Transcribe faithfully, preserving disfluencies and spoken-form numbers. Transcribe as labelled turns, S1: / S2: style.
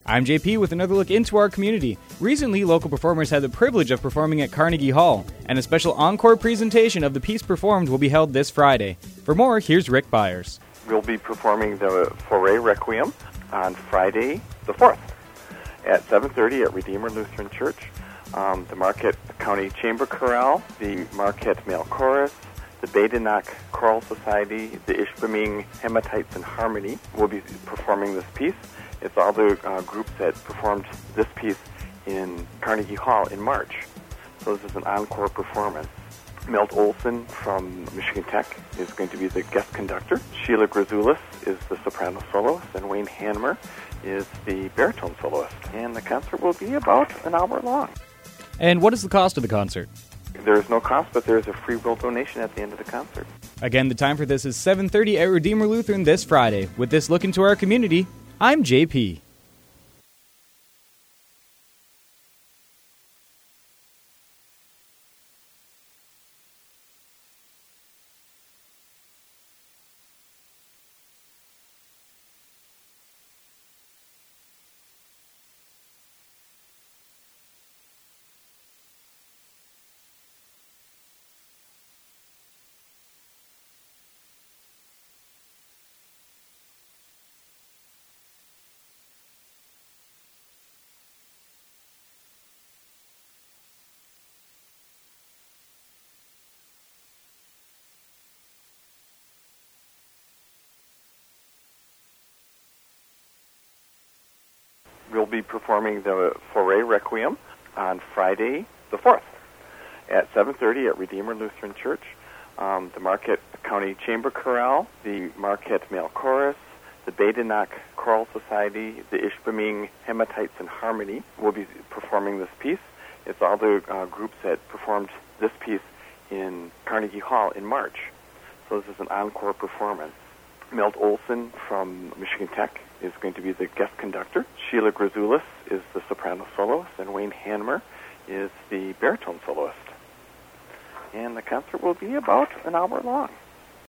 S1: I'm J P with another look into our community. Recently, local performers had the privilege of performing at Carnegie Hall, and a special encore presentation of the piece performed will be held this Friday. For more, here's Rick Byers.
S2: We'll be performing the Fauré Requiem on Friday the fourth at seven thirty at Redeemer Lutheran Church. Um, the Marquette County Chamber Chorale, the Marquette Male Chorus, the Badenoch Choral Society, the Ishpeming Hematites in Harmony will be performing this piece. It's all the uh, groups that performed this piece in Carnegie Hall in March. So this is an encore performance. Milt Olson from Michigan Tech is going to be the guest conductor. Sheila Grazoulis is the soprano soloist, and Wayne Hanmer is the baritone soloist. And the concert will be about an hour long.
S1: And what is the cost of the concert?
S2: There is no cost, but there is a free will donation at the end of the concert.
S1: Again, the time for this is seven thirty at Redeemer Lutheran this Friday. With this look into our community, I'm J P.
S2: We'll be performing the Fauré Requiem on Friday the fourth at seven thirty at Redeemer Lutheran Church. Um, the Marquette County Chamber Chorale, the Marquette Male Chorus, the Badenoch Choral Society, the Ishpeming Hematites in Harmony will be performing this piece. It's all the uh, groups that performed this piece in Carnegie Hall in March. So this is an encore performance. Milt Olson from Michigan Tech is going to be the guest conductor. Sheila Grazoulis is the soprano soloist, and Wayne Hanmer is the baritone soloist. And the concert will be about an hour long.